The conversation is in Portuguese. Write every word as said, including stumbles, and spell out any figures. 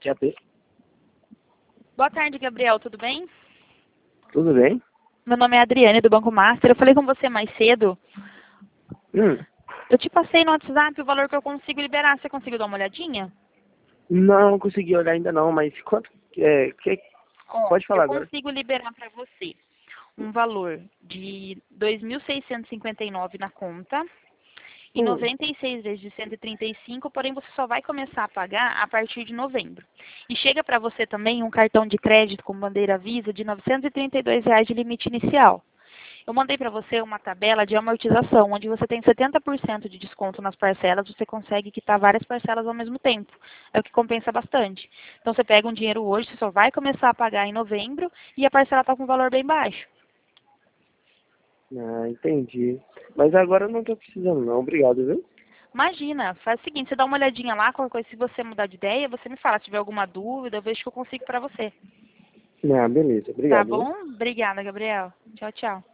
Tia P. Boa tarde, Gabriel, tudo bem? Tudo bem? Meu nome é Adriane, do Banco Master. Eu falei com você mais cedo. Hum. Eu te passei no WhatsApp o valor que eu consigo liberar. Você conseguiu dar uma olhadinha? Não consegui olhar ainda não, mas quanto é, que, Ó, pode eu falar agora. consigo liberar para você um valor de dois mil seiscentos e cinquenta e nove na conta e Hum. noventa e seis vezes de cento e trinta e cinco, porém você só vai começar a pagar a partir de novembro. E chega para você também um cartão de crédito com bandeira Visa de novecentos e trinta e dois reais de limite inicial. Eu mandei para você uma tabela de amortização, onde você tem setenta por cento de desconto nas parcelas, você consegue quitar várias parcelas ao mesmo tempo. É o que compensa bastante. Então você pega um dinheiro hoje, você só vai começar a pagar em novembro e a parcela está com um valor bem baixo. Ah, entendi. Mas agora eu não tô precisando não, obrigado, viu? Imagina, faz o seguinte, você dá uma olhadinha lá, qualquer coisa, se você mudar de ideia, você me fala. Se tiver alguma dúvida, eu vejo o que eu consigo para você. Ah, beleza, Tá obrigado, viu? bom? Obrigada, Gabriel. Tchau, tchau.